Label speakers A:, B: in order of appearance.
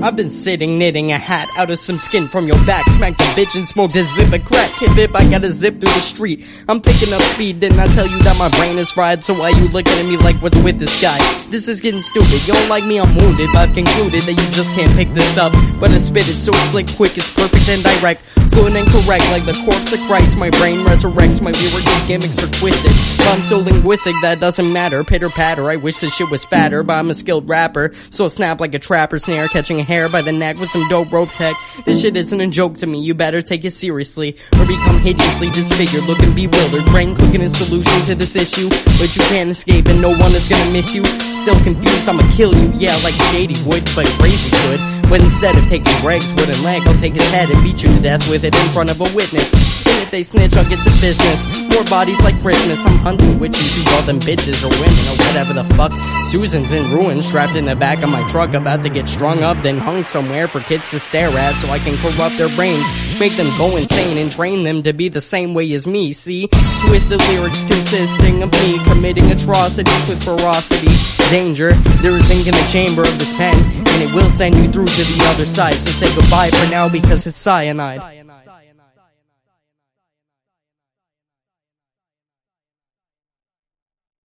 A: I've been sitting, knitting a hat out of some skin from your back. Smacked a bitch and smoked a zip of crack. Hip hip, I gotta zip through the street. I'm picking up speed, didn't I tell you that my brain is fried? So why you looking at me like what's with this guy? This is getting stupid, you don't like me, I'm wounded. But I've concluded that you just can't pick this up. But I spit it so slick, quick, it's perfect and direct. Fluent and correct, like the corpse of Christ. My brain resurrects, my lyrical gimmicks are twisted. But I'm so linguistic that it doesn't matter. Pitter patter, I wish this shit was fatter. But I'm a skilled rapper, so I snap like a trapper snare. Catching a hair by the neck with some dope rope tech. This shit isn't a joke to me, you better take it seriously or become hideously disfigured, looking bewildered. Brain cooking a solution to this issue, but you can't escape and no one is gonna miss you. Still confused, I'ma kill you, yeah, like Shady would, but crazy could. But instead of taking Greg's wooden leg, I'll take his head and beat you to death with it in front of a witness. And if they snitch, I'll get to business. More bodies like Christmas. I'm hunting witches, you call them bitches or women or whatever the fuck. Susan's in ruins, strapped in the back of my truck, about to get strung up, then hung somewhere for kids to stare at so I can corrupt their brains, make them go insane and train them to be the same way as me, see? Twisted lyrics consisting of me committing atrocities with ferocity. Danger, there is ink in the chamber of this pen, and it will send you through to the other side, so say goodbye for now because it's cyanide.